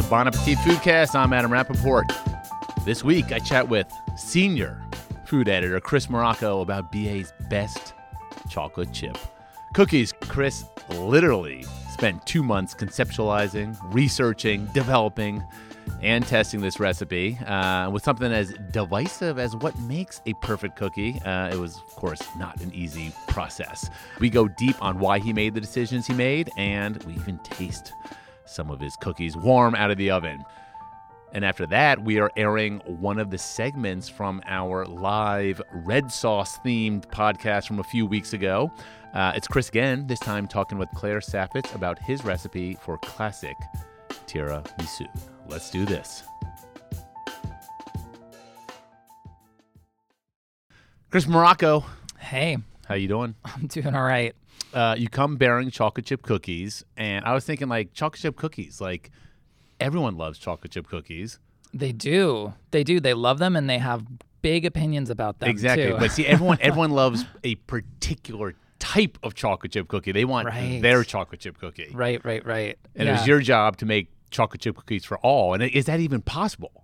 Bon Appetit Foodcast. I'm Adam Rappaport. This week, I chat with senior food editor Chris Morocco about BA's best chocolate chip cookies. Chris literally spent 2 months conceptualizing, researching, developing, and testing this recipe with something as divisive as what makes a perfect cookie. It was, of course, not an easy process. We go deep on why he made the decisions he made, and we even taste some of his cookies warm out of the oven. And after that, we are airing one of the segments from our live red sauce themed podcast from a few weeks ago. It's Chris again, this time talking with Claire Saffitz about his recipe for classic tiramisu. Let's do this. Chris Morocco. Hey. How you doing? I'm doing all right. You come bearing chocolate chip cookies, and I was thinking, like, chocolate chip cookies, like, everyone loves chocolate chip cookies. They do. They do. They love them, and they have big opinions about them, exactly. too. But see, everyone loves a particular type of chocolate chip cookie. They want their chocolate chip cookie. Right. And it was your job to make chocolate chip cookies for all. And is that even possible?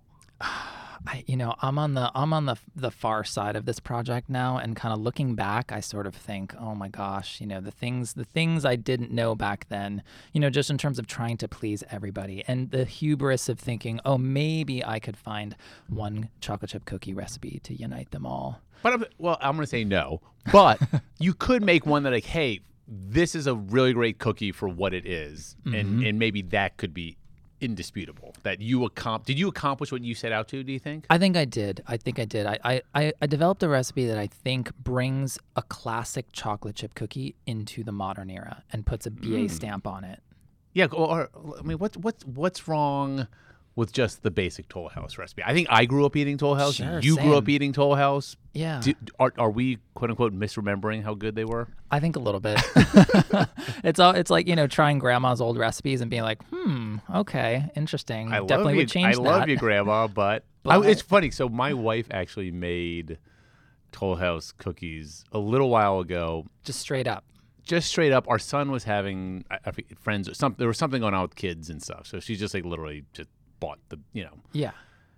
I'm on the far side of this project now, and kind of looking back, I sort of think, oh my gosh, the things I didn't know back then, just in terms of trying to please everybody, and the hubris of thinking, oh, maybe I could find one chocolate chip cookie recipe to unite them all. But I'm going to say no. But you could make one that, like, hey, this is a really great cookie for what it is, and maybe that could be indisputable. That did you accomplish what you set out to, do you think? I think I did. I developed a recipe that I think brings a classic chocolate chip cookie into the modern era and puts a BA stamp on it. Yeah, or I mean, what's wrong with just the basic Toll House recipe? I think I grew up eating Toll House. Sure, you same. grew up eating Toll House. Yeah. Are we, quote unquote, misremembering how good they were? I think a little bit. It's like, trying grandma's old recipes and being like, okay, interesting. Definitely would change that. I love you, Grandma, but it's funny. So my wife actually made Toll House cookies a little while ago. Just straight up. Our son was having friends. There was something going on with kids and stuff. So she just like literally just bought the. Yeah.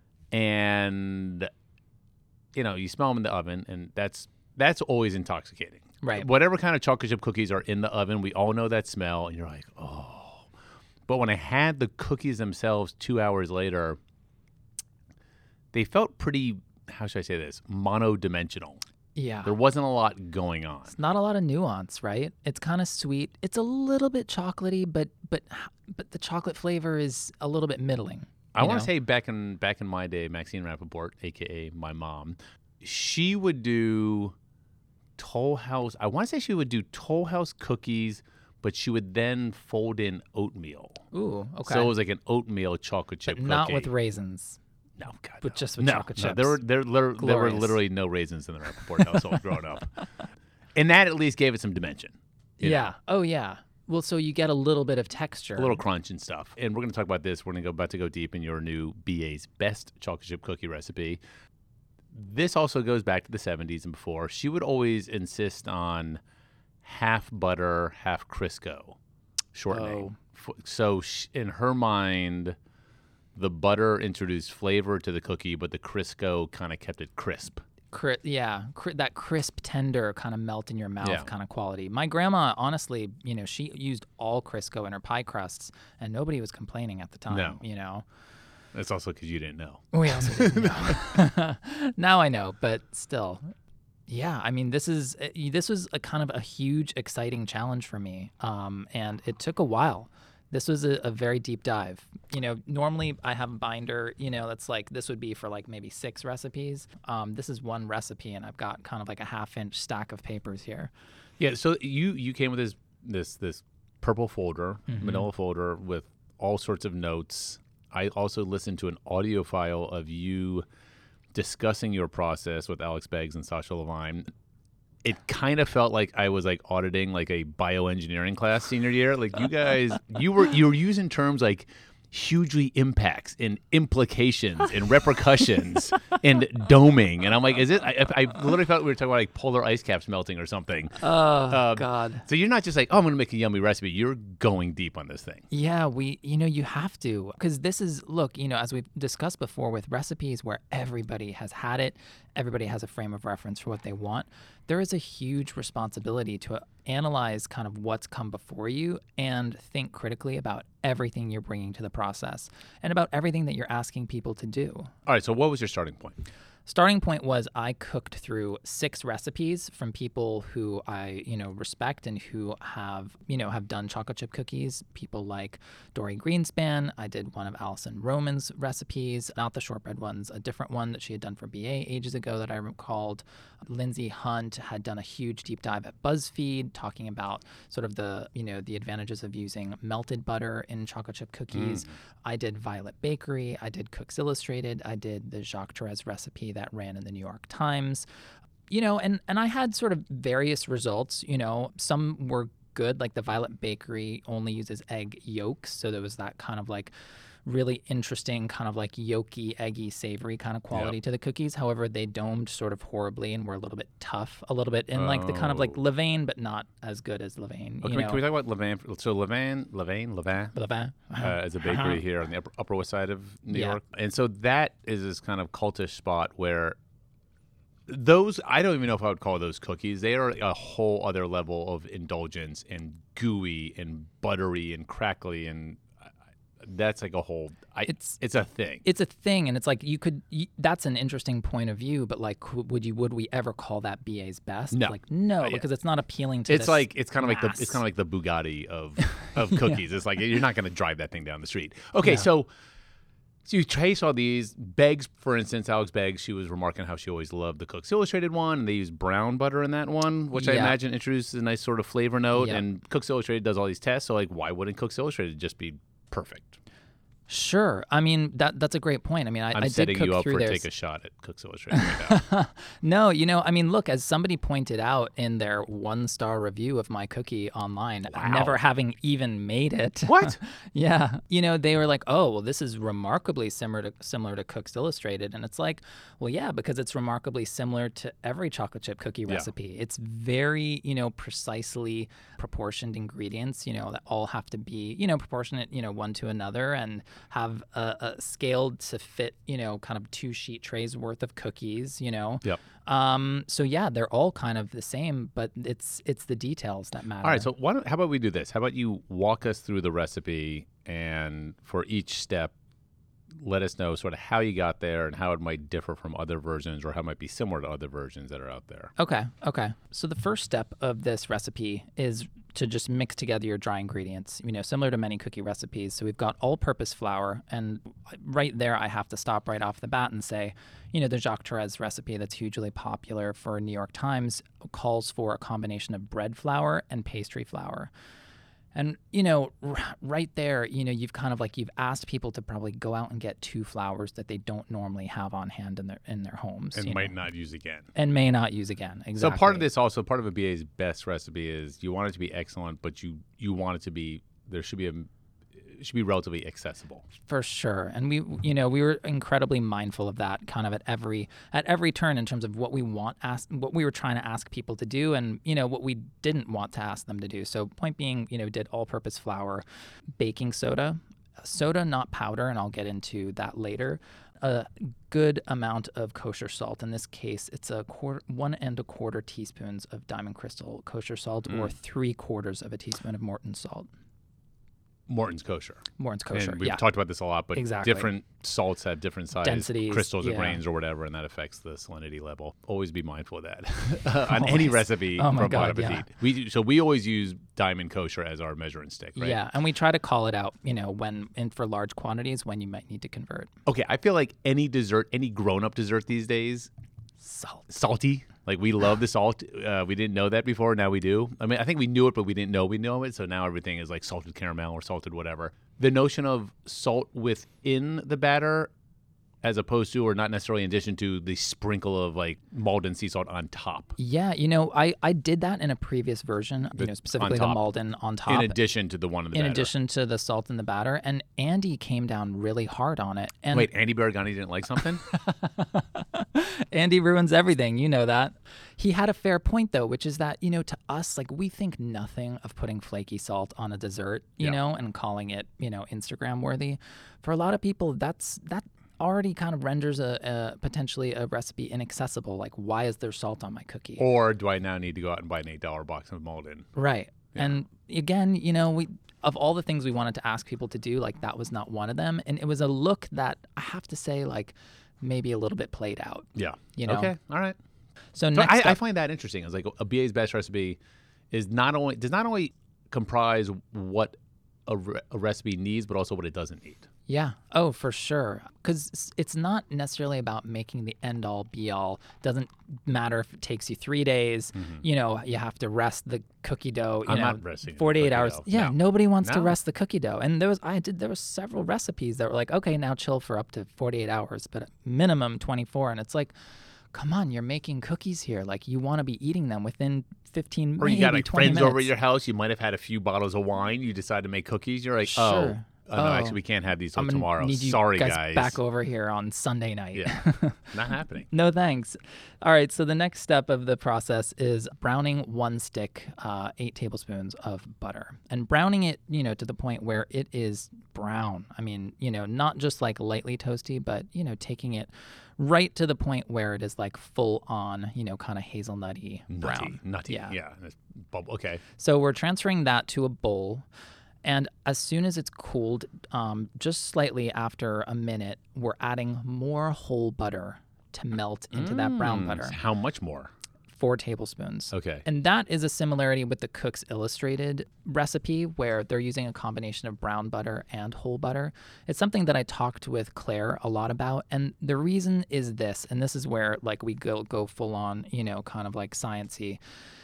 And you smell them in the oven, and that's always intoxicating. Right. Whatever kind of chocolate chip cookies are in the oven, we all know that smell, and you're like, oh. But when I had the cookies themselves 2 hours later, they felt pretty, how should I say this, monodimensional. Yeah. There wasn't a lot going on. It's not a lot of nuance, right? It's kind of sweet. It's a little bit chocolatey, but the chocolate flavor is a little bit middling. I want to say back in my day, Maxine Rappaport, a.k.a. my mom, she would do Toll House. I want to say she would do Toll House cookies, but she would then fold in oatmeal. Ooh, okay. So it was like an oatmeal chocolate chip but cookie. Not with raisins. No, God, but no. just with chocolate chips. No, there were literally no raisins in the Rappaport household growing up. And that at least gave it some dimension. Yeah. Oh, yeah. Well, so you get a little bit of texture. A little crunch and stuff. And we're going to talk about this. We're about to go deep in your new BA's best chocolate chip cookie recipe. This also goes back to the 70s and before. She would always insist on half butter, half Crisco shortening. So in her mind, the butter introduced flavor to the cookie, but the Crisco kind of kept it crisp. That crisp, tender kind of melt in your mouth kind of quality. My grandma, honestly, she used all Crisco in her pie crusts, and nobody was complaining at the time. No. That's also because you didn't know. We also didn't know. Now I know, but still. Yeah, I mean, this was a kind of a huge, exciting challenge for me, and it took a while. This was a very deep dive. Normally I have a binder, that's like, this would be for like maybe 6 recipes. This is one recipe, and I've got kind of like a half-inch stack of papers here. Yeah, so you came with this purple folder, manila folder with all sorts of notes. I also listened to an audio file of you discussing your process with Alex Beggs and Sasha Levine. It kind of felt like I was like auditing like a bioengineering class senior year. Like you guys, you were using terms like hugely impacts and implications and repercussions and doming. And I'm like, is it? I literally thought we were talking about like polar ice caps melting or something. Oh, God. So you're not just like, oh, I'm going to make a yummy recipe. You're going deep on this thing. Yeah, you have to, because this is, look, as we've discussed before with recipes where everybody has had it, everybody has a frame of reference for what they want. There is a huge responsibility to analyze kind of what's come before you and think critically about everything you're bringing to the process and about everything that you're asking people to do. All right. So what was your starting point? Starting point was I cooked through 6 recipes from people who I, respect and who have done chocolate chip cookies. People like Dory Greenspan. I did one of Alison Roman's recipes, not the shortbread ones, a different one that she had done for BA ages ago that I recalled. Lindsay Hunt had done a huge deep dive at BuzzFeed talking about sort of the advantages of using melted butter in chocolate chip cookies. I did Violet Bakery. I did Cooks Illustrated. I did the Jacques Therese recipe that ran in the New York Times. And I had sort of various results. Some were good, like the Violet Bakery only uses egg yolks. So there was that kind of like really interesting kind of like yolky, eggy, savory kind of quality to the cookies. However, they domed sort of horribly and were a little bit tough, a little bit in like the kind of like Levain, but not as good as Levain. Can we talk about Levain? So Levain is a bakery here on the Upper West Side of New York. And so that is this kind of cultish spot where those, I don't even know if I would call those cookies. They are a whole other level of indulgence and gooey and buttery and crackly, and that's like a whole it's a thing. It's a thing, and it's like that's an interesting point of view, but like would we ever call that BA's best? No. Like no, because it's not appealing to it's this like it's kind of mass. like the Bugatti of cookies. It's like you're not going to drive that thing down the street. Okay, so you trace all these. Beggs, for instance, Alex Beggs, she was remarking how she always loved the Cooks Illustrated one, and they use brown butter in that one, which I imagine introduces a nice sort of flavor note, and Cooks Illustrated does all these tests, so like why wouldn't Cooks Illustrated just be perfect? Sure. I mean, that's a great point. I mean, I setting did cook you up through for theirs. take a shot at Cooks Illustrated right now. No, I mean, look, as somebody pointed out in their 1-star review of my cookie online, never having even made it. What? Yeah. They were like, oh, well, this is remarkably similar to Cooks Illustrated. And it's like, well, yeah, because it's remarkably similar to every chocolate chip cookie recipe. It's very, precisely proportioned ingredients, that all have to be, proportionate, one to another, and have a scaled to fit, kind of 2-sheet trays worth of cookies, Yep. So yeah, they're all kind of the same, but it's the details that matter. All right, so how about we do this? How about you walk us through the recipe, and for each step, let us know sort of how you got there and how it might differ from other versions, or how it might be similar to other versions that are out there. Okay. So the first step of this recipe is to just mix together your dry ingredients, similar to many cookie recipes. So we've got all-purpose flour, and right there I have to stop right off the bat and say, the Jacques Therese recipe that's hugely popular for New York Times calls for a combination of bread flour and pastry flour. And, right there, you've kind of like, you've asked people to probably go out and get 2 flours that they don't normally have on hand in their homes. And might not use again. And may not use again, exactly. So part of this also, part of a BA's best recipe is you want it to be excellent, but you want it to be, it should be relatively accessible. For sure. And we were incredibly mindful of that kind of at every turn in terms of what we what we were trying to ask people to do, and, what we didn't want to ask them to do. So point being, did all-purpose flour, baking soda, not powder, and I'll get into that later, a good amount of kosher salt. In this case, it's 1 1/4 teaspoons of Diamond Crystal kosher salt, or 3/4 of a teaspoon of Morton salt. Morton's kosher. And we've talked about this a lot, but different salts have different size densities, crystals or grains or whatever, and that affects the salinity level. Always be mindful of that on any recipe from Bon Appetit. We always use Diamond Kosher as our measuring stick, right? Yeah, and we try to call it out, for large quantities when you might need to convert. Okay, I feel like any grown-up dessert these days, salty. Like, we love the salt. We didn't know that before. Now we do. I mean, I think we knew it, but we didn't know we know it. So now everything is like salted caramel or salted whatever. The notion of salt within the batter, as opposed to, or not necessarily in addition to, the sprinkle of like Maldon sea salt on top. Yeah, I did that in a previous version, specifically the Maldon on top. In addition to the one in the batter. In addition to the salt in the batter. And Andy came down really hard on it. And wait, Andy Baragani didn't like something? Andy ruins everything. You know that. He had a fair point, though, which is that, to us, like, we think nothing of putting flaky salt on a dessert, you know, and calling it, Instagram worthy. For a lot of people, that already kind of renders a potentially a recipe inaccessible. Like, why is there salt on my cookie? Or do I now need to go out and buy an $8 box of Maldon? Right. Yeah. And again, we of all the things we wanted to ask people to do, like, that was not one of them. And it was a look that I have to say, like, maybe a little bit played out. Yeah. Okay. All right. So next I find that interesting. It's like a BA's best recipe does not only comprise what a recipe needs, but also what it doesn't need. Yeah. Oh, for sure. Because it's not necessarily about making the end all be all. Doesn't matter if it takes you 3 days. Mm-hmm. You have to rest the cookie dough. I'm not resting 48 hours. Dough. Yeah. No. Nobody wants to rest the cookie dough. And there were several recipes that were like, okay, now chill for up to 48 hours, but minimum 24. And it's like, come on, you're making cookies here. Like, you want to be eating them within 15 minutes. Or you got like friends minutes. over at your house. You might have had a few bottles of wine. You decide to make cookies. You're like, sure. No, actually, we can't have these till tomorrow. Need you Sorry, guys. Back over here on Sunday night. Yeah, not happening. No thanks. All right, so the next step of the process is browning 1 stick, 8 tablespoons of butter, and browning it, to the point where it is brown. I mean, not just like lightly toasty, but taking it right to the point where it is like full on, kind of hazelnutty brown. Nutty. Yeah. Bubble. Okay. So we're transferring that to a bowl. And as soon as it's cooled, just slightly after a minute, we're adding more whole butter to melt into that brown butter. How much more? 4 tablespoons. Okay. And that is a similarity with the Cook's Illustrated recipe, where they're using a combination of brown butter and whole butter. It's something that I talked with Claire a lot about. And the reason is this, and this is where like we go full on, kind of like science-y.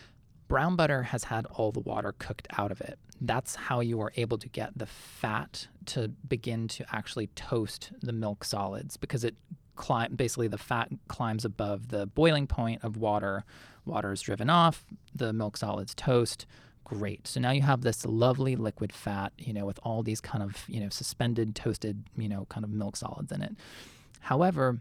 Brown butter has had all the water cooked out of it. That's how you are able to get the fat to begin to actually toast the milk solids, because basically the fat climbs above the boiling point of water. Water is driven off, the milk solids toast. Great. So now you have this lovely liquid fat, with all these kind of, suspended, toasted, kind of milk solids in it. However,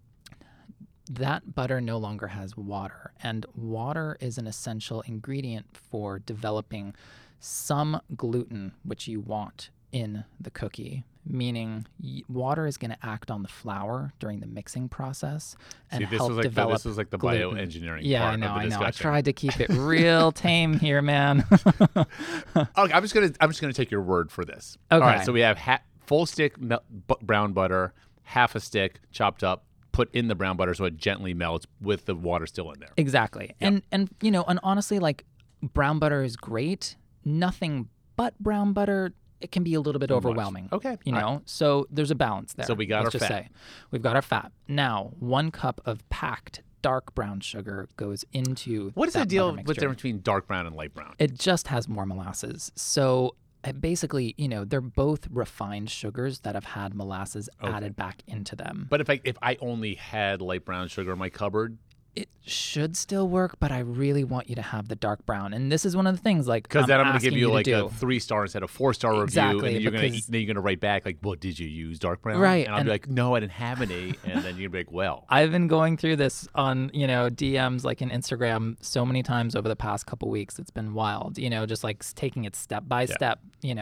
that butter no longer has water, and water is an essential ingredient for developing some gluten, which you want in the cookie, meaning water is going to act on the flour during the mixing process and help develop this was like the gluten. bioengineering Yeah, part of the discussion. I tried to keep it real tame here, man. Okay, I'm just gonna take your word for this. Okay. All right, so we have full stick brown butter, half a stick chopped up, put in the brown butter so it gently melts with the water still in there. Exactly. Yep. And honestly, like, brown butter is great. Nothing but brown butter, it can be a little bit overwhelming. Okay. So there's a balance there. So we got Let's our just fat. say we've got our fat. Now, 1 cup of packed dark brown sugar goes into What is that the deal butter with the mixture. difference between dark brown and light brown? It just has more molasses. So basically, they're both refined sugars that have had molasses added back into them. But if I only had light brown sugar in my cupboard, it should still work, but I really want you to have the dark brown. And this is one of the things, like, because then I'm going to give you to like do. a 3-star instead of 4-star review, Exactly, and then you're going to write back like, "Well, did you use dark brown?" Right, and I'll be like, "No, I didn't have any," and then you're like, "Well." I've been going through this on, DMs, like in Instagram, so many times over the past couple weeks. It's been wild, just like taking it step by step,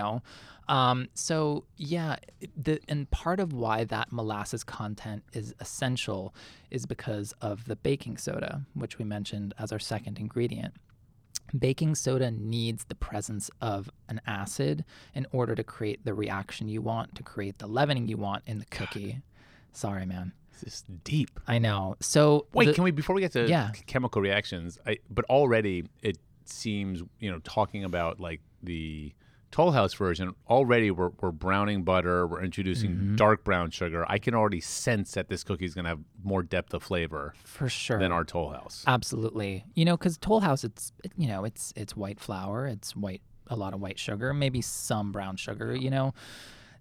So yeah, and part of why that molasses content is essential is because of the baking soda, which we mentioned as our second ingredient. Baking soda needs the presence of an acid in order to create the reaction you want, to create the leavening you want in the cookie. God. Sorry, man. This is deep. I know. So wait, can we, before we get to chemical reactions, but already it seems, talking about like the Toll House version, already we're browning butter, we're introducing dark brown sugar. I can already sense that this cookie is going to have more depth of flavor for sure than our Toll House. Absolutely. Because Toll House, it's white flour, it's a lot of white sugar, maybe some brown sugar,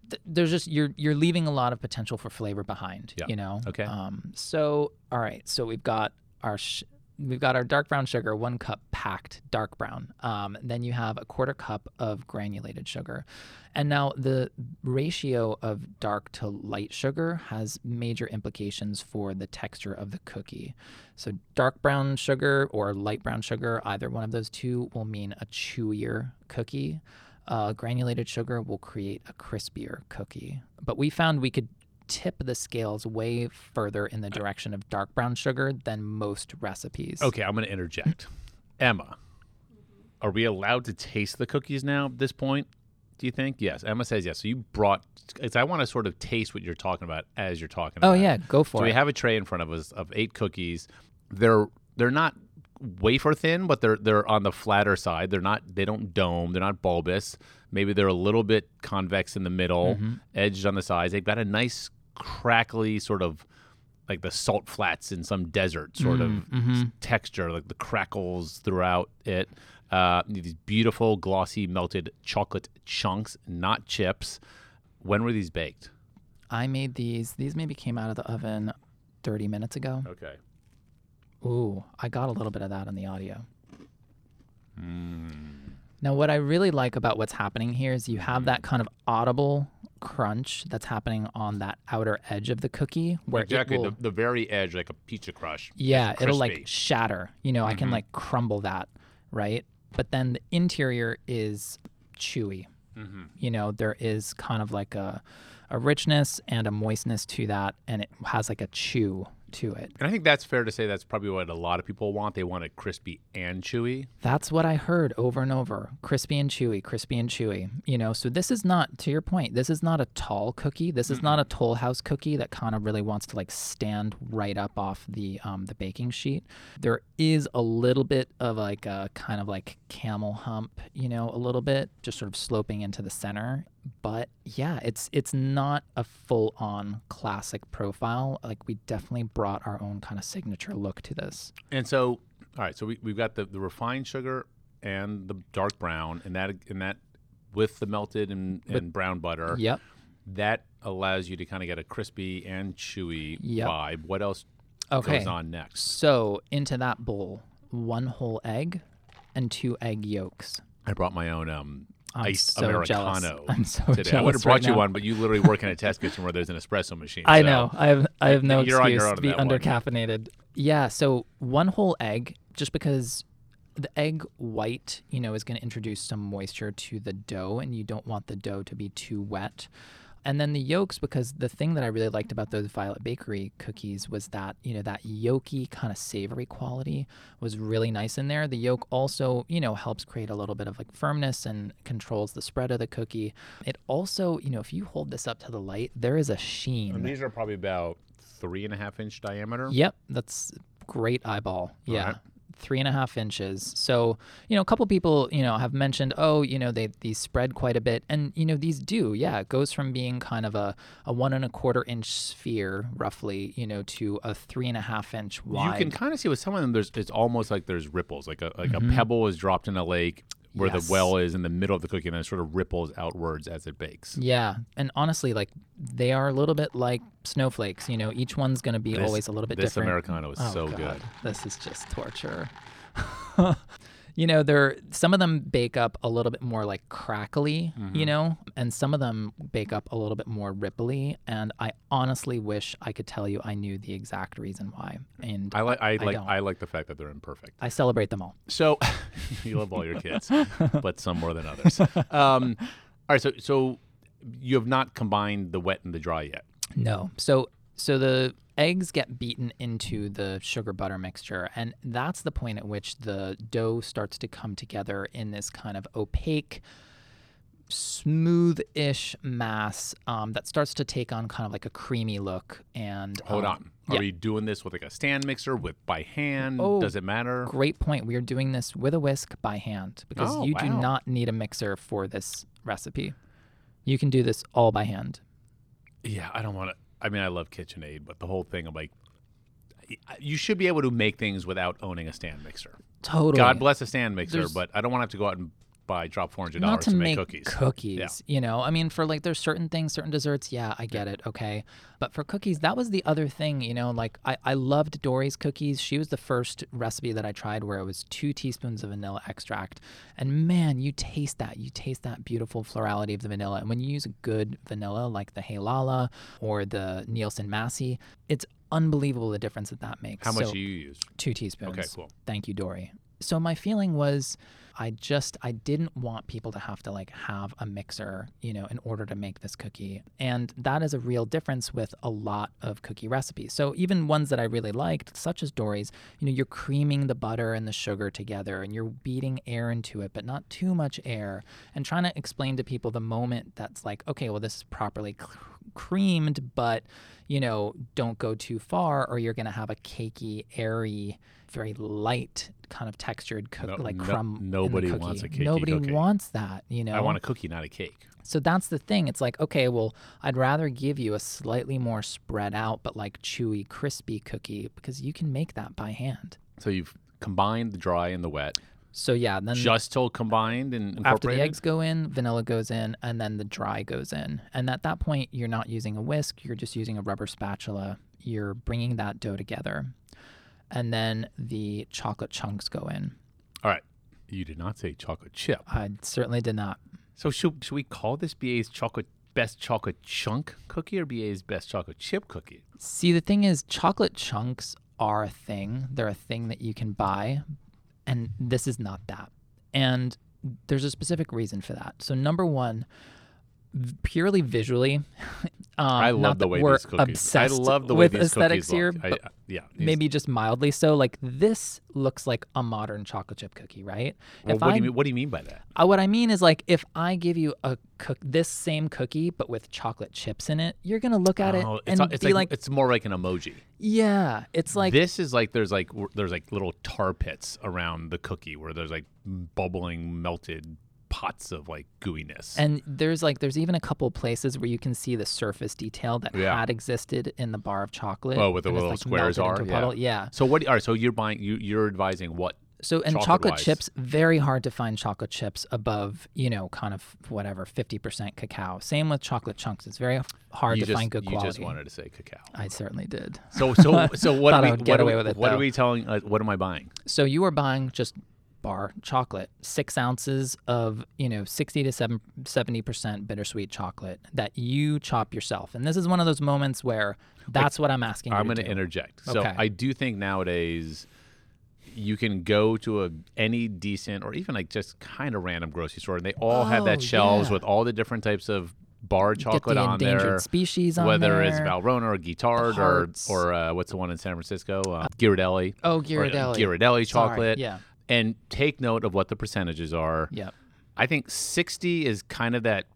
there's just you're leaving a lot of potential for flavor behind. Yeah. You know. Okay. So all right. So we've got our dark brown sugar, 1 cup packed dark brown. Then you have a 1/4 cup of granulated sugar. And now the ratio of dark to light sugar has major implications for the texture of the cookie. So dark brown sugar or light brown sugar, either one of those two will mean a chewier cookie. Granulated sugar will create a crispier cookie. But we found we could tip the scales way further in the direction of dark brown sugar than most recipes. Okay, I'm going to interject. Emma, are we allowed to taste the cookies now at this point, do you think? Yes. Emma says yes. So you brought, I want to sort of taste what you're talking about as you're talking about Oh, yeah, go for So it. we have a tray in front of us of 8 cookies. They're not wafer thin, but they're on the flatter side. They don't dome. They're not bulbous. Maybe they're a little bit convex in the middle, edged on the sides. They've got a nice crackly sort of like the salt flats in some desert sort of texture, like the crackles throughout it. These beautiful glossy melted chocolate chunks, not chips. When were these baked? I made these maybe came out of the oven 30 minutes ago. Okay. Ooh, I got a little bit of that on the audio. Now, what I really like about what's happening here is you have that kind of audible crunch that's happening on that outer edge of the cookie. Where Exactly, it will, the very edge, like a pizza crush. yeah, It's it'll crispy. like shatter. You know, I can like crumble that, right? But then the interior is chewy. You know, there is kind of like a richness and a moistness to that, and it has like a chew to it. And I think that's fair to say that's probably what a lot of people want. They want it crispy and chewy. That's what I heard over and over. Crispy and chewy, crispy and chewy. You know, so this is not, to your point, this is not a tall cookie. This is not a Toll House cookie that kind of really wants to like stand right up off the baking sheet. There is a little bit of like a kind of like camel hump, you know, a little bit just sort of sloping into the center. But yeah, it's not a full-on classic profile. Like we definitely brought our own kind of signature look to this. And so, all right, so we've got the refined sugar and the dark brown, and that with the melted and brown butter. Yep. That allows you to kind of get a crispy and chewy Yep. vibe. What else Okay. goes on next? So into that bowl, 1 whole egg and 2 egg yolks. I brought my own I'm iced so Americano jealous. I'm so today. I would have jealous brought right you now. one, but you literally work in a test kitchen where there's an espresso machine. I so- know. I have no You're on excuse your own to on be that one. undercaffeinated. Yeah. So 1 whole egg, just because the egg white, you know, is going to introduce some moisture to the dough, and you don't want the dough to be too wet. And then the yolks, because the thing that I really liked about those Violet Bakery cookies was that, you know, that yolky kind of savory quality was really nice in there. The yolk also, you know, helps create a little bit of like firmness and controls the spread of the cookie. It also, you know, if you hold this up to the light, there is a sheen. And these are probably about 3.5 inch diameter. Yep, that's great eyeball. Yeah. right. 3.5 inches. So, you know, a couple people, you know, have mentioned, oh, you know, these spread quite a bit. And, you know, these do. Yeah. It goes from being kind of a 1.25 inch sphere, roughly, you know, to a 3.5 inch wide. You can kind of see with some of them, it's almost like there's ripples, like a pebble is dropped in a lake where Yes. the well is in the middle of the cookie, and then it sort of ripples outwards as it bakes. Yeah. And honestly, like they are a little bit like snowflakes. You know, each one's going to be always a little bit This different. Americano is Oh, so God. good. This is just torture. You know, some of them bake up a little bit more like crackly, you know, and some of them bake up a little bit more ripply. And I honestly wish I could tell you I knew the exact reason why. And I don't. like the fact that they're imperfect. I celebrate them all. So you love all your kids, but some more than others. All right, so you have not combined the wet and the dry yet. No. So the eggs get beaten into the sugar butter mixture, and that's the point at which the dough starts to come together in this kind of opaque, smooth-ish mass that starts to take on kind of like a creamy look. And Hold on. Are yeah. we doing this with like a stand mixer, by hand? Oh, Does it matter? Great point. We are doing this with a whisk by hand because Oh, you do wow. not need a mixer for this recipe. You can do this all by hand. Yeah, I don't want to. I mean, I love KitchenAid, but the whole thing, I'm like, you should be able to make things without owning a stand mixer. Totally. God bless a stand mixer, There's- but I don't want to have to go out and drop $400 Not to make make cookies. Yeah. you know. I mean, for like there's certain things, certain desserts, yeah, I get it, okay. But for cookies, that was the other thing, you know, like I loved Dory's cookies. She was the first recipe that I tried where it was 2 teaspoons of vanilla extract. And man, you taste that beautiful florality of the vanilla. And when you use a good vanilla like the Hey Lala or the Nielsen Massey, it's unbelievable the difference that makes. How much do you use? 2 teaspoons. Okay, cool. Thank you, Dory. So my feeling was I didn't want people to have to like have a mixer, you know, in order to make this cookie. And that is a real difference with a lot of cookie recipes. So even ones that I really liked, such as Dory's, you know, you're creaming the butter and the sugar together and you're beating air into it, but not too much air, and trying to explain to people the moment that's like, okay, well, this is properly creamed, but, you know, don't go too far or you're going to have a cakey, airy, very light kind of textured crumb. Nobody in the wants a cookie. cakey Nobody cookie. wants that, you know. I want a cookie, not a cake. So that's the thing. It's like, okay, well, I'd rather give you a slightly more spread out but like chewy, crispy cookie because you can make that by hand. So you've combined the dry and the wet. So yeah, then Just till combined and incorporated? after the eggs go in, vanilla goes in, and then the dry goes in. And at that point, you're not using a whisk. You're just using a rubber spatula. You're bringing that dough together. And then the chocolate chunks go in. All right. You did not say chocolate chip. I certainly did not. So should we call this BA's best chocolate chunk cookie or BA's best chocolate chip cookie? See, the thing is, chocolate chunks are a thing. They're a thing that you can buy. And this is not that. And there's a specific reason for that. So number one, purely visually, I love the way we're these cookies. I obsessed love the way with these aesthetics cookies here, look. but Yeah. maybe just mildly so. Like this looks like a modern chocolate chip cookie, right? Well, what do you mean by that? What I mean is like if I give you this same cookie but with chocolate chips in it, you're gonna look at it and be like, it's more like an emoji. Yeah, it's like This is like there's like little tar pits around the cookie where there's like bubbling melted pots of like gooiness. And there's even a couple places where you can see the surface detail that had existed in the bar of chocolate. Oh, with the and it's, little like, squares melted are. into a puddle. Yeah. So all right. So you're advising what? So and chocolate chocolate-wise? chips, very hard to find chocolate chips above, you know, kind of whatever 50% cacao. Same with chocolate chunks. It's very hard to find good quality. You just wanted to say cacao. I certainly did. So what? Thought I would get away with it, What though. are we telling? What am I buying? So you are buying just bar chocolate, 6 ounces of, you know, 60 to 70% bittersweet chocolate that you chop yourself. And this is one of those moments where that's what I'm asking you I'm to going to do. interject. So Okay. I do think nowadays you can go to any decent or even like just kind of random grocery store and they all have that shelves yeah. with all the different types of bar chocolate Get the on endangered there. species on Whether there. it's Valrhona or Guittard Hearts. or what's the one in San Francisco? Ghirardelli. Oh, Or, Ghirardelli. Ghirardelli chocolate. Sorry. Yeah. And take note of what the percentages are. Yep. I think 60 is kind of that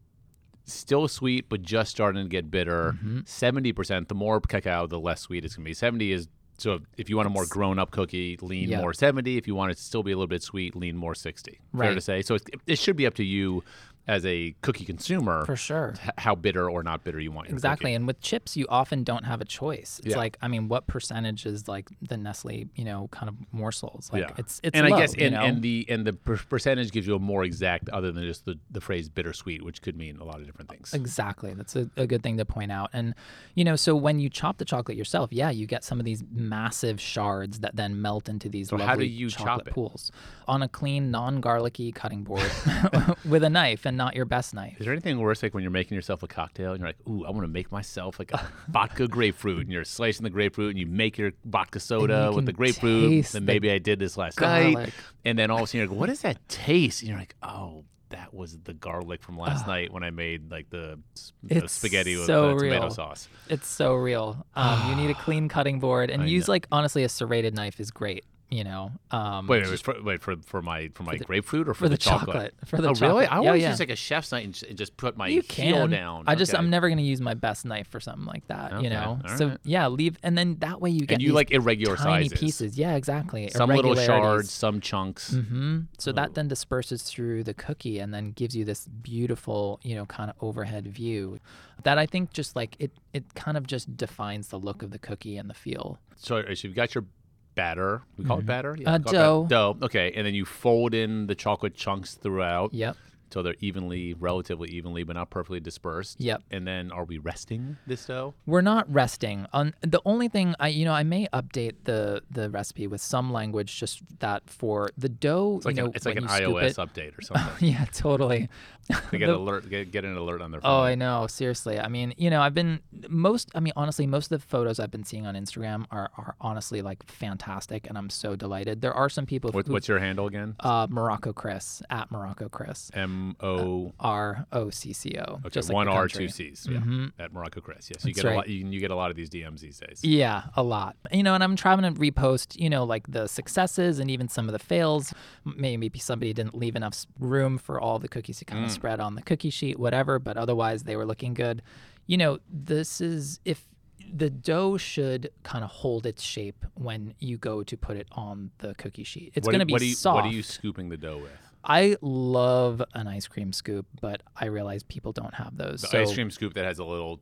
still sweet, but just starting to get bitter. 70%, the more cacao, the less sweet it's going to be. 70 is, so if you want a more grown-up cookie, lean Yep. more 70. If you want it to still be a little bit sweet, lean more 60. Fair Right. to say? So it should be up to you as a cookie consumer For sure. how bitter or not bitter you want your Exactly. cookie. And with chips, you often don't have a choice. It's Yeah. like, I mean, what percentage is like the Nestle, you know, kind of morsels? Like it's and low, I guess you know? and the percentage gives you a more exact other than just the phrase bittersweet, which could mean a lot of different things. Exactly. That's a good thing to point out. And, you know, so when you chop the chocolate yourself, yeah, you get some of these massive shards that then melt into these So lovely how do you chop chocolate it? pools on a clean, non-garlicky cutting board with a knife and not your best knife. Is there anything worse, like when you're making yourself a cocktail and you're like, ooh, I want to make myself like a vodka grapefruit, and you're slicing the grapefruit and you make your vodka soda you with the can grapefruit. taste Then the maybe I did this last night. garlic. And then all of a sudden you're like, what does that taste? And you're like, oh, that was the garlic from last night when I made like the It's spaghetti with so the tomato real. sauce. It's so real. You need a clean cutting board and I use know. like, honestly, a serrated knife is great, you know. For my grapefruit or for, for the chocolate. For the oh, chocolate. really? I Yeah, always yeah. use like a chef's knife and just put my You heel can. down. I'm Okay. never going to use my best knife for something like that, Okay, you know? all So right. yeah, leave, and then that way you get And you these like irregular tiny sizes. pieces. Yeah, exactly. Some little Irregularities. shards, some chunks. So that then disperses through the cookie and then gives you this beautiful, you know, kind of overhead view that I think just like it kind of just defines the look of the cookie and the feel. So you've got your batter. We call it batter? Yeah, dough. Dough. Okay. And then you fold in the chocolate chunks throughout. Yep. So they're relatively evenly, but not perfectly dispersed. Yep. And then are we resting this dough? We're not resting. The only thing I may update the recipe with some language, just that for the dough. It's like an iOS update or something. Yeah, totally. They get an alert on their phone. Oh, I know. Seriously. I mean, honestly, most of the photos I've been seeing on Instagram are honestly like fantastic, and I'm so delighted. There are some people. What's your handle again? Morocco Chris at Morocco Chris. MOROCCO. Okay, just like 1 R, 2 C's. Yeah, at Morocco Chris. Yes, you get a lot. You get a lot of these DMs these days. Yeah, a lot. And I'm trying to repost, like the successes and even some of the fails. Maybe somebody didn't leave enough room for all the cookies to kind of spread on the cookie sheet, whatever. But otherwise, they were looking good. This is if the dough should kind of hold its shape when you go to put it on the cookie sheet. It's going to be soft. What are you scooping the dough with? I love an ice cream scoop, but I realize people don't have those. The ice cream scoop that has a little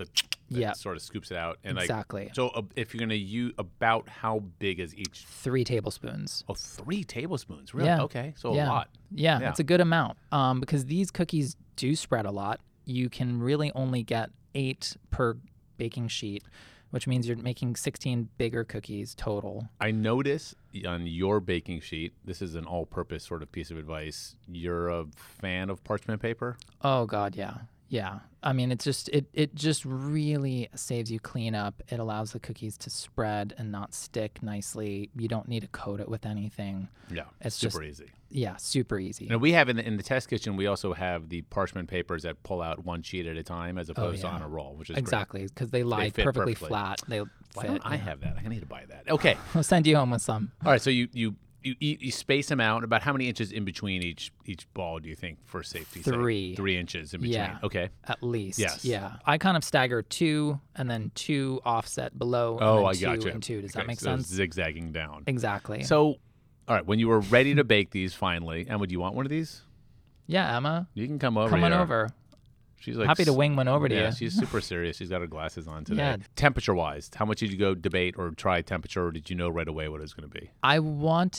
sort of scoops it out. And exactly. So if you're going to use, about how big is each? 3 tablespoons. Oh, 3 tablespoons. Really? Yeah. Okay. So a lot. Yeah, it's a good amount. Because these cookies do spread a lot. You can really only get 8 per baking sheet, which means you're making 16 bigger cookies total. I notice on your baking sheet, this is an all-purpose sort of piece of advice. You're a fan of parchment paper? Oh God, yeah. Yeah. I mean, it's just it just really saves you cleanup. It allows the cookies to spread and not stick nicely. You don't need to coat it with anything. Yeah, it's super easy. Yeah, super easy. Now we have in the test kitchen, we also have the parchment papers that pull out 1 sheet at a time as opposed to on a roll, which is exactly because they lie perfectly flat. They Why don't I have that? I need to buy that. Okay, I'll send you home with some. All right, so you space them out. About how many inches in between each ball do you think for safety? 3. 3 inches in between. Yeah. Okay. At least. Yes. Yeah. I kind of stagger 2 and then 2 offset below. Oh, and I then got you. And 2. Does that make so sense? Zigzagging down. Exactly. So, all right, when you were ready to bake these finally, Emma, do you want one of these? Yeah, Emma. You can come over. Come on over. She's like happy to wing one over to you. Yeah, she's super serious. She's got her glasses on today. Yeah. Temperature-wise, how much did you go debate or try temperature, or did you know right away what it was going to be? I want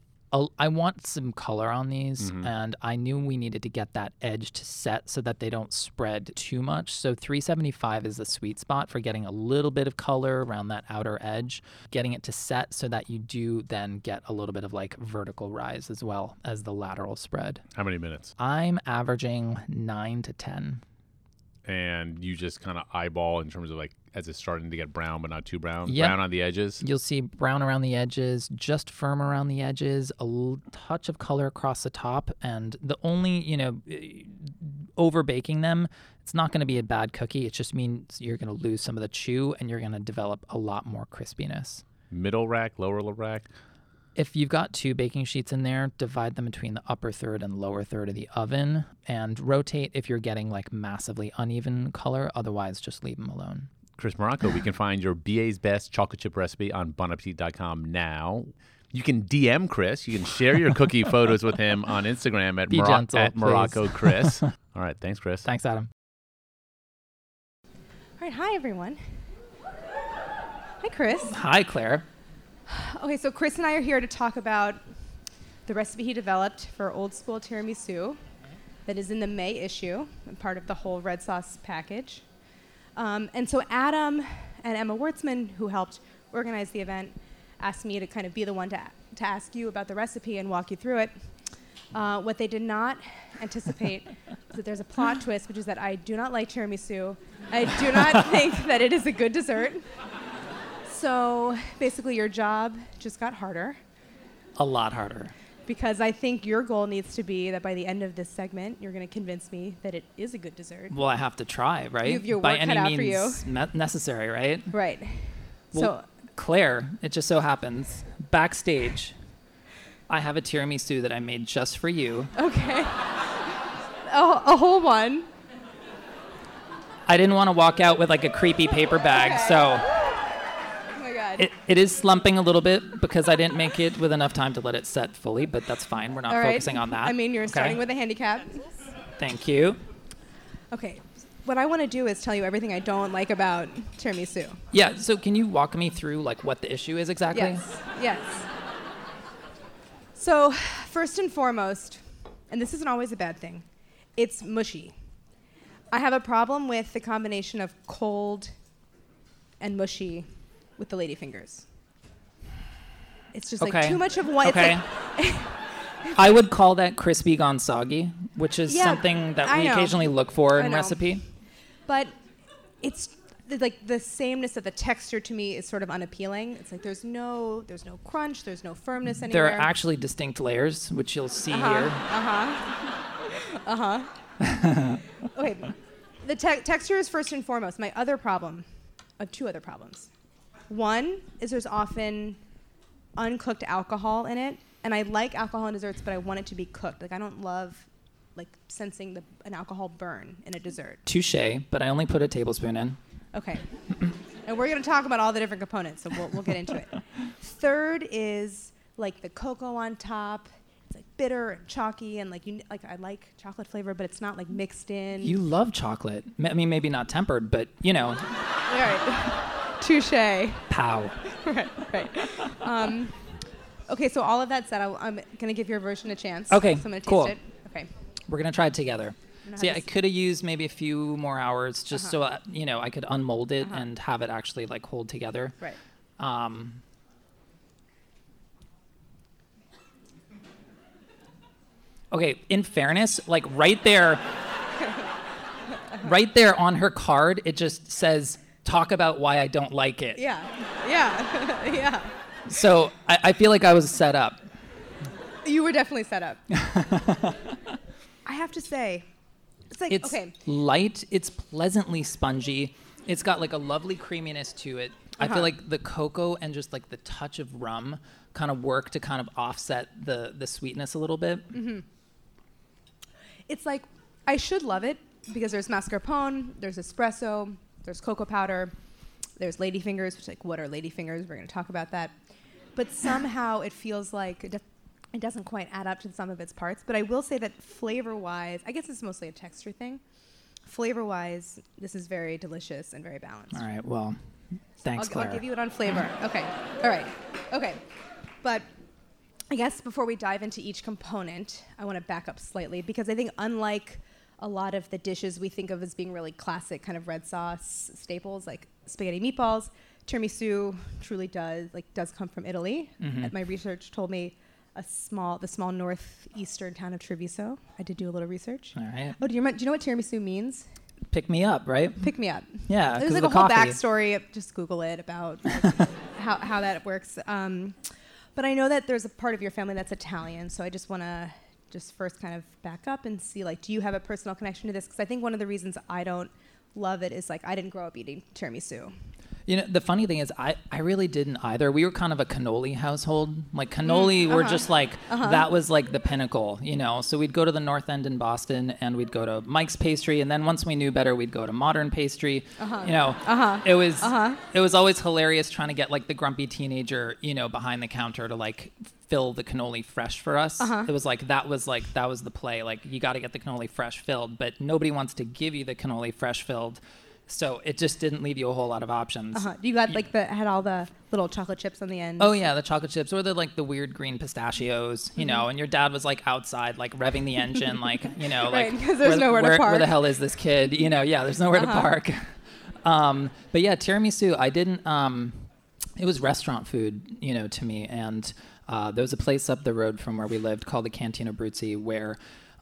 some color on these, and I knew we needed to get that edge to set so that they don't spread too much. So 375 is the sweet spot for getting a little bit of color around that outer edge, getting it to set so that you do then get a little bit of like vertical rise as well as the lateral spread. How many minutes? I'm averaging 9 to 10. And you just kind of eyeball in terms of like as it's starting to get brown but not too brown. Yep. Brown on the edges. You'll see brown around the edges, just firm around the edges, touch of color across the top, and the only, over baking them, it's not going to be a bad cookie. It just means you're going to lose some of the chew and you're going to develop a lot more crispiness. Middle rack, lower rack? If you've got 2 baking sheets in there, divide them between the upper third and lower third of the oven and rotate if you're getting like massively uneven color. Otherwise, just leave them alone. Chris Morocco, we can find your BA's Best chocolate chip recipe on bonappetit.com now. You can DM Chris. You can share your cookie photos with him on Instagram at Morocco Chris. All right. Thanks, Chris. Thanks, Adam. All right. Hi, everyone. Hi, Chris. Hi, Claire. Okay, so Chris and I are here to talk about the recipe he developed for old school tiramisu that is in the May issue and part of the whole red sauce package. And so Adam and Emma Wurtzman, who helped organize the event, asked me to kind of be the one to ask you about the recipe and walk you through it. What they did not anticipate is that there's a plot twist, which is that I do not like tiramisu. I do not think that it is a good dessert. So basically your job just got harder. A lot harder. Because I think your goal needs to be that by the end of this segment, you're going to convince me that it is a good dessert. Well, I have to try, right? You have your by work any cut out means for you. Necessary, right? Right. Well, Claire, it just so happens, backstage, I have a tiramisu that I made just for you. Okay. A whole one. I didn't want to walk out with like a creepy paper bag, so... It is slumping a little bit because I didn't make it with enough time to let it set fully, but that's fine. We're not focusing on that. I mean, you're starting with a handicap. Thank you. Okay. what I want to do is tell you everything I don't like about tiramisu. Yeah. So can you walk me through like what the issue is exactly? Yes. So first and foremost, and this isn't always a bad thing, it's mushy. I have a problem with the combination of cold and mushy with the ladyfingers. It's just like too much of one. Okay. It's like I would call that crispy gone soggy, which is Yeah, something that I we know. occasionally look for I in know. recipe. But it's like the sameness of the texture to me is sort of unappealing. It's like there's no crunch, there's no firmness There anywhere. are actually distinct layers, which you'll see Okay, the texture is first and foremost. My other problem, two other problems. One is there's often uncooked alcohol in it, and I like alcohol in desserts, but I want it to be cooked. Like I don't love like sensing an alcohol burn in a dessert. here. Touche, but I only put a tablespoon in. Okay. And we're going to talk about all the different components, so we'll get into it. Third is like the cocoa on top. It's like bitter and chalky, and like I like chocolate flavor, but it's not like mixed in. You love chocolate. I mean, maybe not tempered, but you know, All right. Touche. pow. Right. Okay, so all of that said, I'm going to give your version a chance. Okay, So I'm going to cool. taste it. Okay. We're gonna try it together. know So yeah, how I to could have used maybe a few more hours just so you know I could unmold it and have it actually like hold together. Right. Okay, in fairness, like right there on her card, it just says, talk about why I don't like it. Yeah. Yeah. So I feel like I was set up. You were definitely set up. I have to say, it's like, It's okay. light, it's pleasantly spongy. It's got like a lovely creaminess to it. I feel like the cocoa and just like the touch of rum kind of work to kind of offset the sweetness a little bit. Mm-hmm. It's like, I should love it because there's mascarpone, there's espresso, there's cocoa powder, there's ladyfingers, which like, what are ladyfingers? We're going to talk about that. But somehow it feels like it doesn't quite add up to the sum of its parts. But I will say that flavor-wise, I guess it's mostly a texture thing. Flavor-wise, this is very delicious and very balanced. All right, well, thanks, Claire. I'll give you it on flavor. Okay. All right. Okay. But I guess before we dive into each component, I want to back up slightly because I think unlike a lot of the dishes we think of as being really classic kind of red sauce staples like spaghetti meatballs, tiramisu truly does come from Italy. My research told me the small northeastern town of Treviso. I did do a little research. All right. Oh, do you know what tiramisu means? Pick me up, right? Pick me up. Yeah, There's 'cause like of a the whole coffee. backstory. Just Google it about like, how that works. But I know that there's a part of your family that's Italian, so I just want to first kind of back up and see, like, do you have a personal connection to this? Because I think one of the reasons I don't love it is, like, I didn't grow up eating tiramisu. You know, the funny thing is I really didn't either. We were kind of a cannoli household. Like cannoli were just like, that was like the pinnacle, you know? So we'd go to the North End in Boston and we'd go to Mike's Pastry. And then once we knew better, we'd go to Modern Pastry. You know, it was always hilarious trying to get like the grumpy teenager, you know, behind the counter to like fill the cannoli fresh for us. It was like, that was the play. Like you got to get the cannoli fresh filled, but nobody wants to give you the cannoli fresh filled. So it just didn't leave you a whole lot of options. You got like had all the little chocolate chips on the end. Oh yeah, the chocolate chips or the weird green pistachios, you know. And your dad was like outside, like revving the engine, like you know, Right, like 'cause there's nowhere to park. Where the hell is this kid? You know, yeah, there's nowhere to park. But yeah, tiramisu, I didn't. It was restaurant food, you know, to me. And there was a place up the road from where we lived called the Cantina Abruzzi where.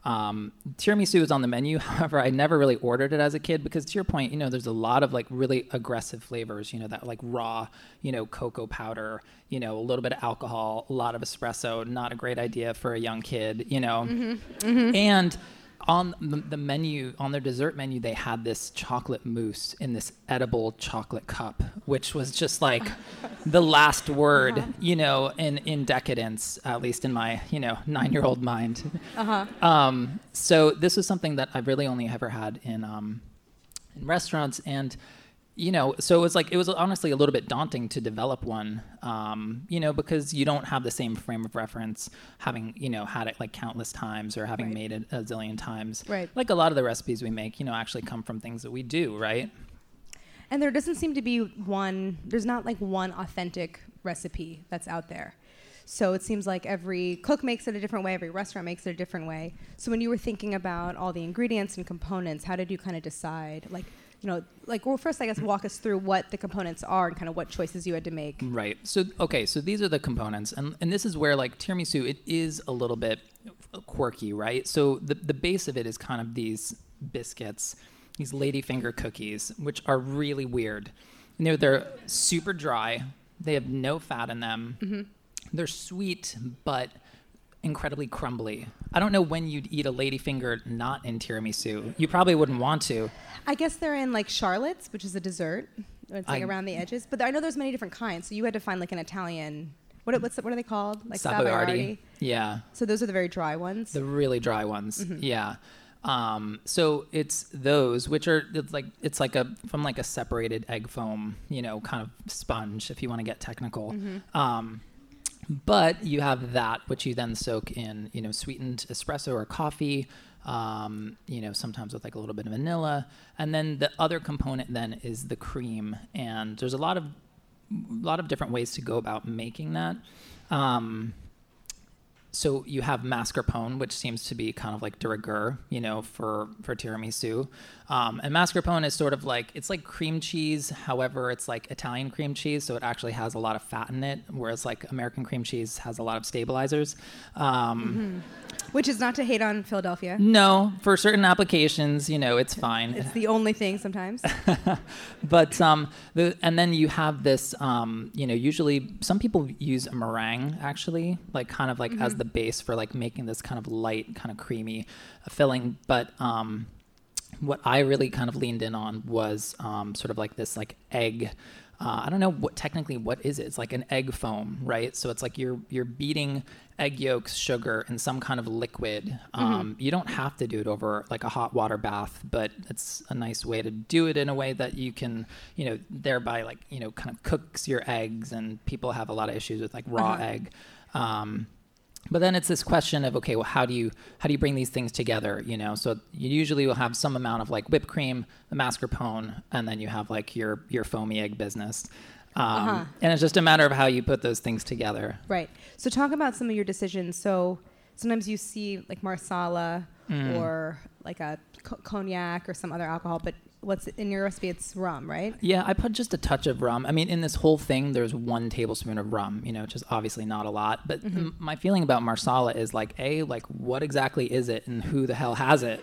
Tiramisu was on the menu. However, I never really ordered it as a kid because to your point, you know, there's a lot of like really aggressive flavors, you know, that like raw, you know, cocoa powder, you know, a little bit of alcohol, a lot of espresso, not a great idea for a young kid, you know. And on the menu, on their dessert menu, they had this chocolate mousse in this edible chocolate cup, which was just like the last word, you know, in decadence, at least in my, you know, 9-year-old mind. So this was something that I've really only ever had in restaurants. And, So it was honestly a little bit daunting to develop one, because you don't have the same frame of reference, having, had it like countless times or having made it a zillion times. Right. Like a lot of the recipes we make, actually come from things that we do, right? And there doesn't seem to be there's not like one authentic recipe that's out there. So it seems like every cook makes it a different way, every restaurant makes it a different way. So when you were thinking about all the ingredients and components, how did you kind of decide, first, I guess, walk us through what the components are and kind of what choices you had to make. Right. So these are the components. And this is where, like, tiramisu, it is a little bit quirky, right? So the base of it is kind of these biscuits, these ladyfinger cookies, which are really weird. They're super dry. They have no fat in them. Mm-hmm. They're sweet, but incredibly crumbly. I don't know when you'd eat a ladyfinger not in tiramisu. You probably wouldn't want to. I guess they're in like charlottes, which is a dessert. It's like around the edges. But I know there's many different kinds. So you had to find like an Italian. What are they called? Like Savoiardi. Yeah. So those are the very dry ones. The really dry ones. Mm-hmm. Yeah. So it's those, which are from a separated egg foam, kind of sponge, if you want to get technical. Mm-hmm. But you have that, which you then soak in, sweetened espresso or coffee, sometimes with like a little bit of vanilla. And then the other component then is the cream. And there's a lot of different ways to go about making that. So you have mascarpone, which seems to be kind of like de rigueur, for tiramisu. And mascarpone is sort of like, it's like cream cheese. However, it's like Italian cream cheese. So it actually has a lot of fat in it, whereas like American cream cheese has a lot of stabilizers. Which is not to hate on Philadelphia. No, for certain applications, it's fine. It's the only thing sometimes. But and then you have this, usually some people use a meringue actually, like kind of like as the base for like making this kind of light, kind of creamy filling. But what I really kind of leaned in on was sort of like this like egg. I don't know what is it? It's like an egg foam, right? So it's like you're beating egg yolks, sugar, and some kind of liquid. You don't have to do it over like a hot water bath, but it's a nice way to do it in a way that you can, thereby like, kind of cooks your eggs, and people have a lot of issues with like raw egg. But then it's this question of, okay, well, how do you bring these things together? So you usually will have some amount of like whipped cream, the mascarpone, and then you have like your foamy egg business. And it's just a matter of how you put those things together. Right. So talk about some of your decisions. So sometimes you see like Marsala or like a cognac or some other alcohol, but what's in your recipe? It's rum, right? Yeah, I put just a touch of rum. I mean, in this whole thing, there's 1 tablespoon of rum, which is obviously not a lot. But my feeling about Marsala is like, what exactly is it, and who the hell has it?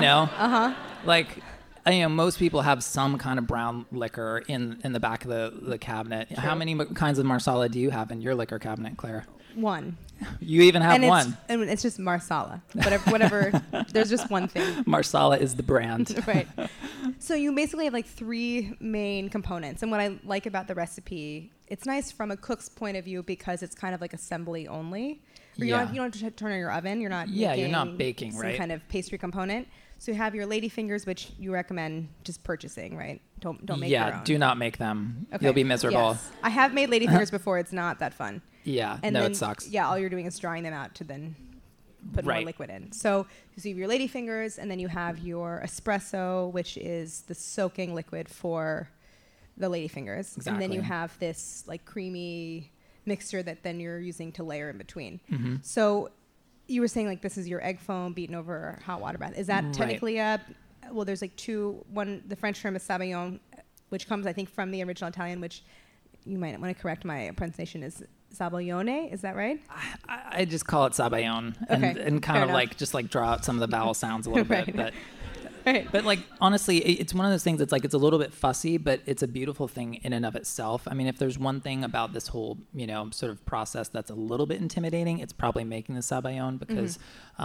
Like, most people have some kind of brown liquor in the back of the cabinet. True. How many kinds of Marsala do you have in your liquor cabinet, Claire? 1. You even have one. And it's just Marsala. Whatever. There's just one thing. Marsala is the brand. Right. So you basically have like 3 main components. And what I like about the recipe, it's nice from a cook's point of view because it's kind of like assembly only. You don't have to turn on your oven. You're not you're not baking, some right? kind of pastry component. So you have your ladyfingers, which you recommend just purchasing, right? Don't make your own. Yeah, do not make them. Okay. You'll be miserable. Yes. I have made ladyfingers before. It's not that fun. Yeah, and then, it sucks. Yeah, all you're doing is drying them out to then put more liquid in. So you have your ladyfingers, and then you have your espresso, which is the soaking liquid for the ladyfingers. Exactly. And then you have this like creamy mixture that then you're using to layer in between. Mm-hmm. So you were saying like this is your egg foam beaten over a hot water bath. Is that technically there's like 2. One, the French term is sabayon, which comes I think from the original Italian, which you might want to correct my pronunciation, is Sabaglione. Is that right? I just call it sabayon and kind of like just like draw out some of the vowel sounds a little bit. But but like honestly, it's one of those things that's like it's a little bit fussy, but it's a beautiful thing in and of itself. I mean, if there's one thing about this whole sort of process that's a little bit intimidating, it's probably making the sabayon because.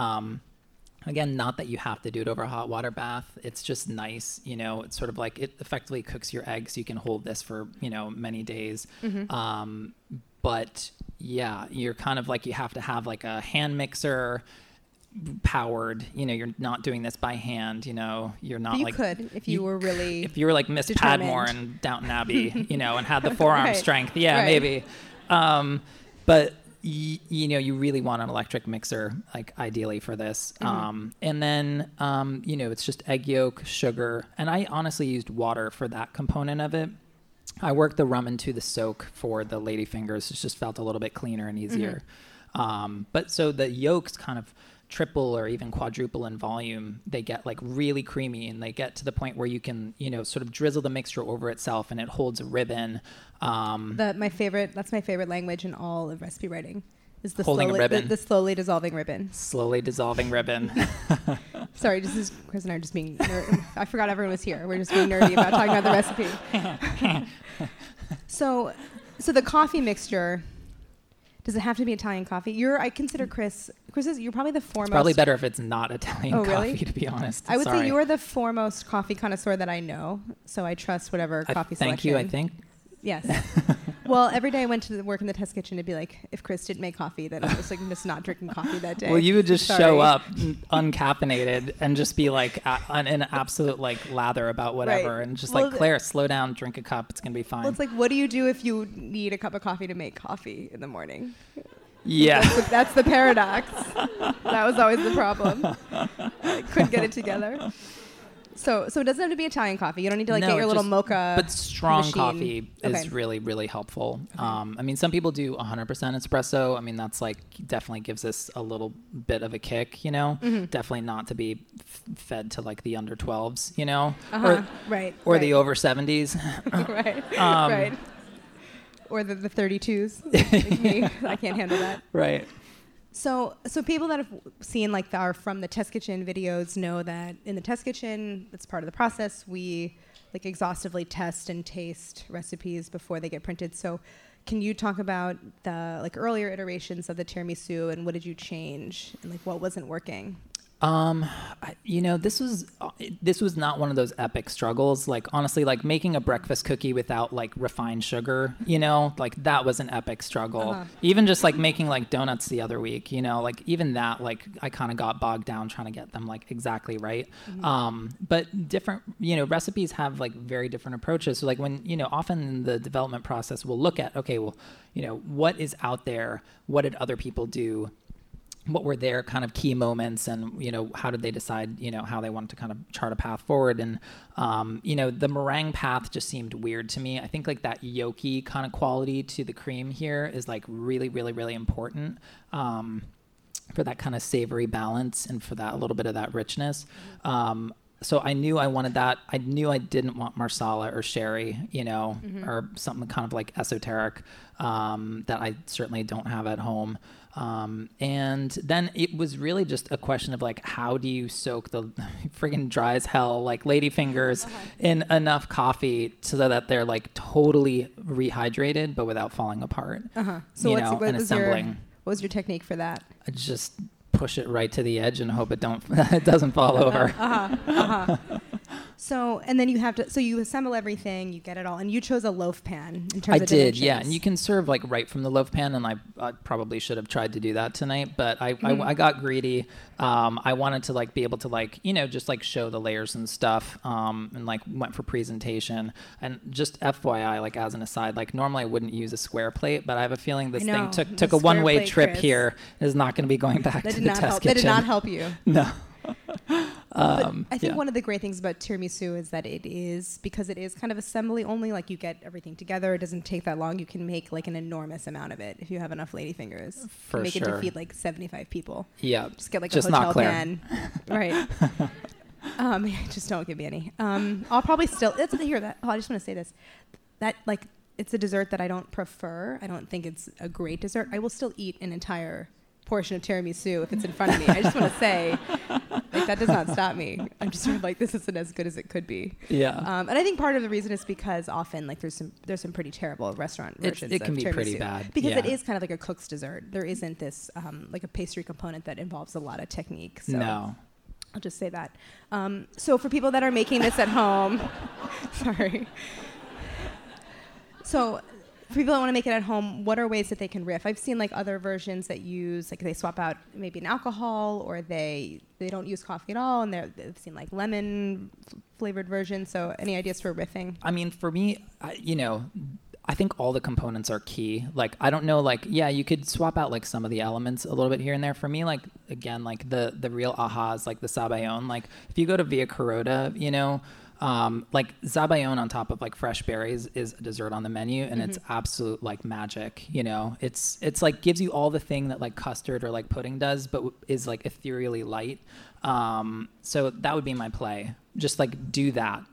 Again, not that you have to do it over a hot water bath. It's just nice, it's sort of like it effectively cooks your eggs. So you can hold this for, many days. But yeah, you're kind of like, you have to have like a hand mixer powered, you're not doing this by hand, you're not But you like could if you were really if you were like Miss determined. Padmore in Downton Abbey, and had the forearm Right. strength. Yeah, Right. maybe. But you really want an electric mixer, like ideally for this. And then, it's just egg yolk, sugar. And I honestly used water for that component of it. I worked the rum into the soak for the ladyfingers. It just felt a little bit cleaner and easier. But so the yolks kind of triple or even quadruple in volume. They get like really creamy, and they get to the point where you can, sort of drizzle the mixture over itself and it holds a ribbon. That's my favorite language in all of recipe writing is the Holding a ribbon. the slowly dissolving ribbon. Slowly dissolving ribbon. Sorry, this is Chris and I are just being I forgot everyone was here. We're just being nerdy about talking about the recipe. So the coffee mixture, does it have to be Italian coffee? I consider Chris you're probably the foremost. It's probably better if it's not Italian really? coffee, to be honest. I would Sorry. say you are the foremost coffee connoisseur that I know, so I trust whatever coffee Thank selection. you, I think. Yes. Well, every day I went to work in the test kitchen, it'd be like, if Chris didn't make coffee, then I was like just not drinking coffee that day. Well, you would just Sorry. show up uncaffeinated and just be like in an absolute like lather about whatever, Right. and just Well, like, Claire, slow down, drink a cup, it's gonna be fine. Well, it's like, what do you do if you need a cup of coffee to make coffee in the morning? yeah. That's the paradox. That was always the problem. I couldn't get it together. So it doesn't have to be Italian coffee. You don't need to get your little mocha. But strong machine. coffee is Okay. really, really helpful. Some people do 100% espresso. That's like definitely gives us a little bit of a kick, Definitely not to be fed to like the under 12s, right. or right. the over 70s. right. Right. Or the 32s. Like me. I can't handle that. Right. So people that have seen are from the test kitchen videos know that in the test kitchen, it's part of the process. We exhaustively test and taste recipes before they get printed. So can you talk about the earlier iterations of the tiramisu and what did you change and what wasn't working? This was not one of those epic struggles. Honestly, making a breakfast cookie without refined sugar, that was an epic struggle. Even just making donuts the other week, even that, I kind of got bogged down trying to get them exactly right. But different, recipes have very different approaches. So when, often in the development process, we'll look at, okay, well, what is out there? What did other people do? What were their kind of key moments, and how did they decide how they wanted to kind of chart a path forward? And the meringue path just seemed weird to me. I think that yolky kind of quality to the cream here is really, really, really important for that kind of savory balance and for that a little bit of that richness. So I knew I wanted that. I knew I didn't want marsala or sherry, or something kind of esoteric that I certainly don't have at home. And then it was really just a question of how do you soak the friggin' dry as hell ladyfingers in enough coffee so that they're totally rehydrated but without falling apart. So and assembling. What was your technique for that? I just push it right to the edge and hope it doesn't fall over. So, and then you assemble everything, you get it all, and you chose a loaf pan in terms of did, dimensions. yeah. And you can serve right from the loaf pan, and I probably should have tried to do that tonight, but I got greedy. I wanted to be able to just show the layers and stuff, and went for presentation. And just FYI, as an aside, normally I wouldn't use a square plate, but I have a feeling this thing took a one-way plate, trip Chris. here. Is not going to be going back to the test kitchen. That did not help you. No. But I think one of the great things about tiramisu is that because it is kind of assembly only, you get everything together. It doesn't take that long. You can make an enormous amount of it if you have enough ladyfingers. For you make sure. it to feed 75 people. Yeah. Just get just a hotel not Claire. pan. Right. Just don't give me any. I'll probably still, I just want to say this, that it's a dessert that I don't prefer. I don't think it's a great dessert. I will still eat an entire portion of tiramisu if it's in front of me. I just want to say, that does not stop me. I'm just sort of this isn't as good as it could be. Yeah. And I think part of the reason is because often there's some pretty terrible restaurant versions it can of be tiramisu pretty bad. because it Yeah. is kind of like a cook's dessert. There isn't this a pastry component that involves a lot of technique. So No. I'll just say that. So for people that are making this at home, sorry. So for people that want to make it at home, what are ways that they can riff? I've seen like other versions that use, like they swap out maybe an alcohol, or they don't use coffee at all, and they've seen like lemon flavored versions. So any ideas for riffing? I mean, for me, I think all the components are key. Like, I don't know, like, yeah, you could swap out like some of the elements a little bit here and there. For me, like, again, like the real ahas, like the Sabayon, like if you go to Via Carota, like Sabayon on top of like fresh berries is a dessert on the menu, and it's absolute like magic. It's like gives you all the thing that like custard or like pudding does, but is like ethereally light. So that would be my play. Just like do that,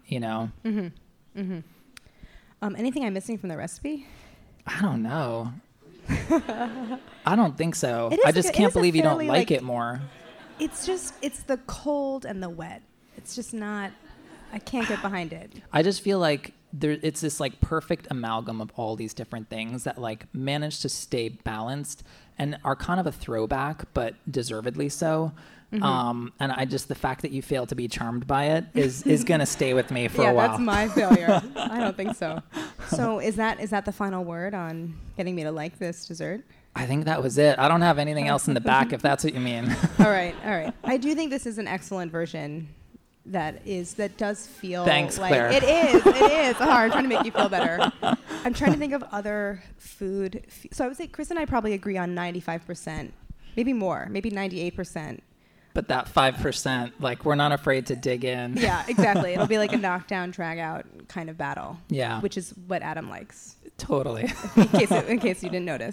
Anything I'm missing from the recipe? I don't know. I don't think so. I just can't believe you don't like it more. It's the cold and the wet. It's just not, I can't get behind it. I just feel like it's this like perfect amalgam of all these different things that like manage to stay balanced and are kind of a throwback, but deservedly so. And the fact that you fail to be charmed by it is going to stay with me for a while. Yeah, that's my failure. I don't think so. So is that the final word on getting me to like this dessert? I think that was it. I don't have anything else in the back, if that's what you mean. All right. I do think this is an excellent version that does feel Thanks, like Claire. It is. I'm trying to make you feel better. I'm trying to think of other food. So I would say Chris and I probably agree on 95%, maybe more, maybe 98%. But that 5%, like, we're not afraid to dig in. Yeah, exactly. It'll be like a knockdown, drag out kind of battle. Yeah. Which is what Adam likes. Totally. in case you didn't notice.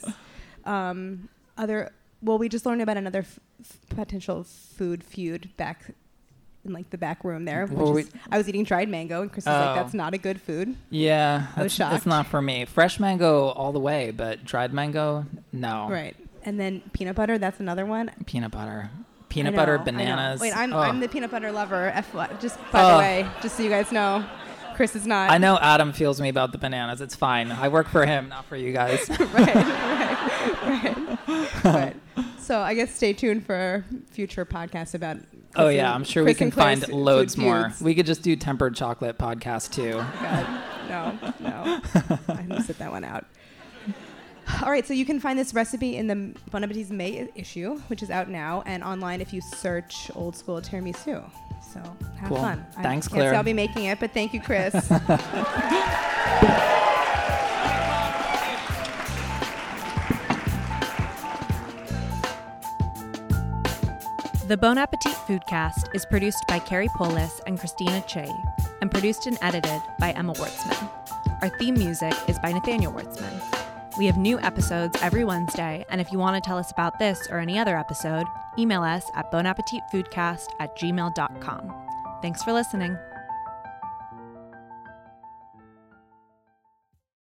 We just learned about another potential food feud back in like the back room there. I was eating dried mango, and Chris was like, that's not a good food. Yeah. I was shocked. It's not for me. Fresh mango all the way, but dried mango, no. Right. And then peanut butter, that's another one. Peanut butter, bananas. Wait, I'm the peanut butter lover. Just by the way, just so you guys know, Chris is not. I know Adam feels me about the bananas. It's fine. I work for him, not for you guys. right. So I guess stay tuned for future podcasts about. I'm sure we can find loads more. Feuds. We could just do tempered chocolate podcast too. God, no. I'm gonna sit that one out. All right, so you can find this recipe in the Bon Appetit's May issue, which is out now, and online if you search Old School Tiramisu. So have fun. Thanks, Claire. Claire. I'll be making it, but thank you, Chris. The Bon Appetit Foodcast is produced by Carrie Polis and Christina Che, and produced and edited by Emma Wartzman. Our theme music is by Nathaniel Wartzman. We have new episodes every Wednesday, and if you want to tell us about this or any other episode, email us at bonappetitfoodcast@gmail.com. Thanks for listening.